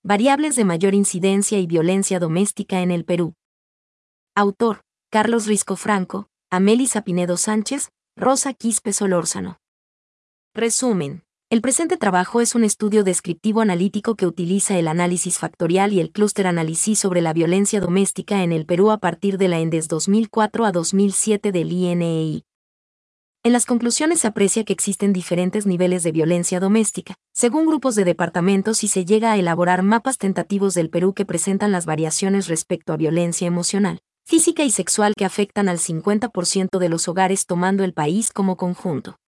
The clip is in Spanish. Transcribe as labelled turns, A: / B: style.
A: variables de mayor incidencia y violencia doméstica en el Perú. Autor: Carlos Risco Franco, Amelisa Pinedo Sánchez, Rosa Quispe Solórzano. Resumen. El presente trabajo es un estudio descriptivo analítico que utiliza el análisis factorial y el clúster análisis sobre la violencia doméstica en el Perú a partir de la ENDES 2004 a 2007 del INEI. En las conclusiones se aprecia que existen diferentes niveles de violencia doméstica, según grupos de departamentos, y se llega a elaborar mapas tentativos del Perú que presentan las variaciones respecto a violencia emocional, física y sexual que afectan al 50% de los hogares tomando el país como conjunto.